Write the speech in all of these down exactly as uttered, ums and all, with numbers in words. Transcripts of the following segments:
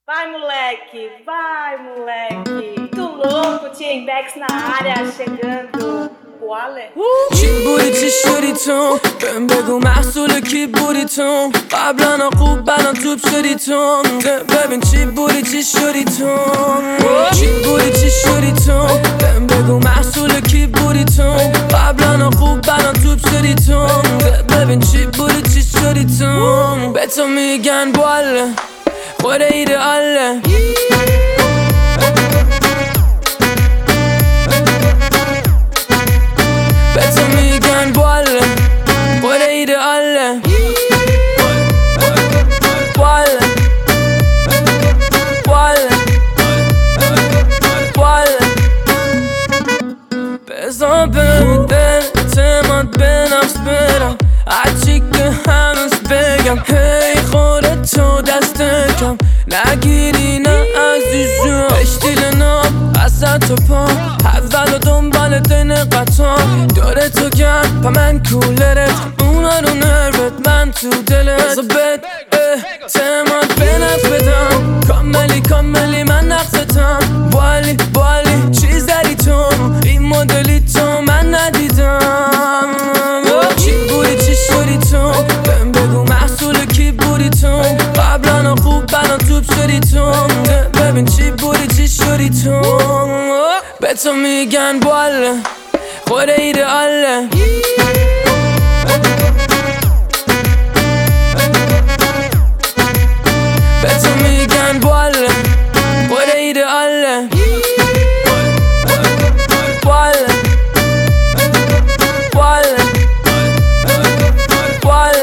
Vai, moleque, vai, moleque. Tu louco, T-Index na área, chegando. Boale. چی بودی چی شدی تو بهم بگو محصول کی بودی تو قبلا خوب بلان توپ شدی تو ببین چی بودی چی شدی تو چی بودی چی شدی تو بهم بگو محصول کی بودی تو قبلا خوب بلان توپ شدی تو ببین چی بودی چی شدی تو به تو میگن باله خود ایدئاله به تو میگن باله خود ایدئاله باله باله باله بذار بهم دل اعتماد به نفس برم هرچی که هنوز بگم هی خودتو دست کم نگیری نه عزیزم اشتیل ناب وسط و پا اول و دنبال دین قطار داره تو گرد پا من کولرت اونا رو نروت من تو دلت بزا بد اعتماد به نفس بدم کاملی کاملی من نقصتم بالی بالی چیز داری تو این مدلی تو من ندیدم چی بودی چی شدی تو بهم بگو محصول کی بودی تو قبلا خوب بلان توپ شدی تو ببین چی بودی چی شدی تو به تو میگن باله خود ایدئاله به تو میگن باله خود ایدئاله باله باله باله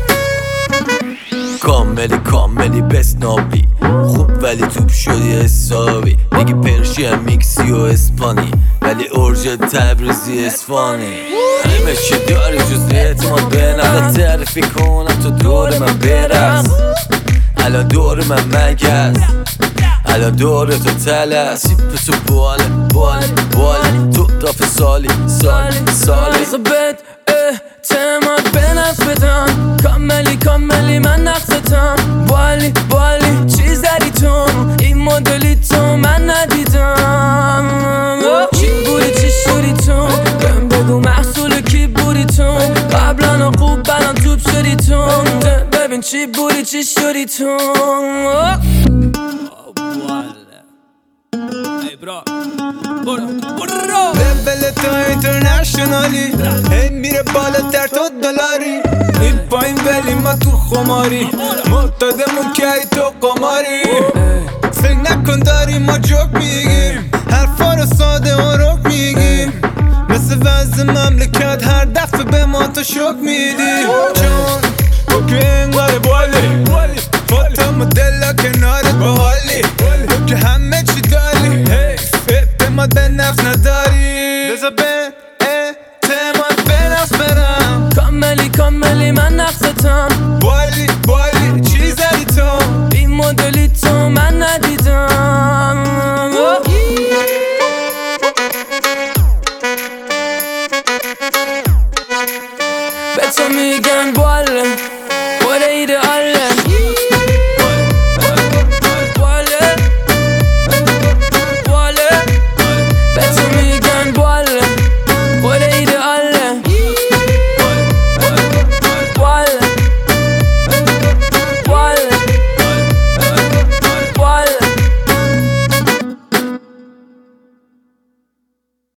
کاملی کاملی بسنابی خوب ولی توپ شدی حسابی میگی پرشی میکسی و اسپانی ولی اورژ تبریزی اسفانی همه چی داری جز اعتماد به نفس تعریفی کنم تو دور من برس الان دور من مگس الان دور تو تلس سیپ تو باله باله باله تو دافت سالی سالی سالی بزا بد اعتماد به نفس بدم کاملی کاملی من نقصتم بالی بالی چیز داری تو این مدلی تو من ندیدم چی بودی چی شدی تو بهم بگو محصول کی بودی تو قبلا خوب بلان توپ شدی تو ببین چی بودی چی شدی تو ای برا برو برو لول تو اینترنشنالی هی میره بالاتر تو دلاری این پایین ولی ما تو خماری معتادمون که ای تو قماری فکر نکن داری ما جوک میگیم حرفا رو ساده و رک میگیم مثل وضع مملکت هر دفعه به ما تو شک میدی چون تو که اینقدر بالی فاطمه دلا کنارت باحالی تو که همه چی داری اعتماد به نفس نداری